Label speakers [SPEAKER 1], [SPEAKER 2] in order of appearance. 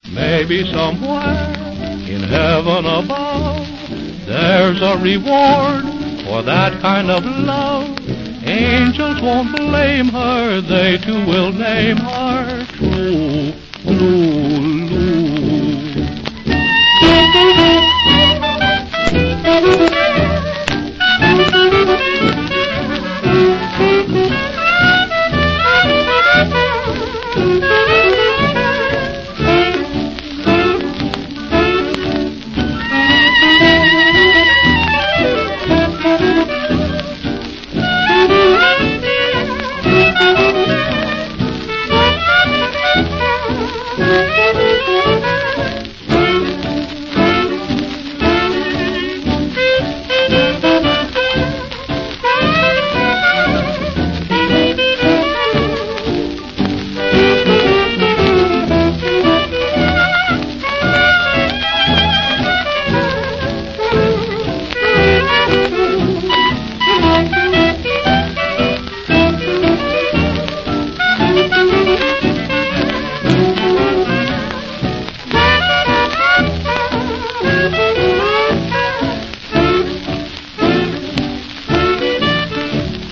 [SPEAKER 1] Maybe somewhere in heaven above, there's a reward for that kind of love. Angels won't blame her, they too will name her true, true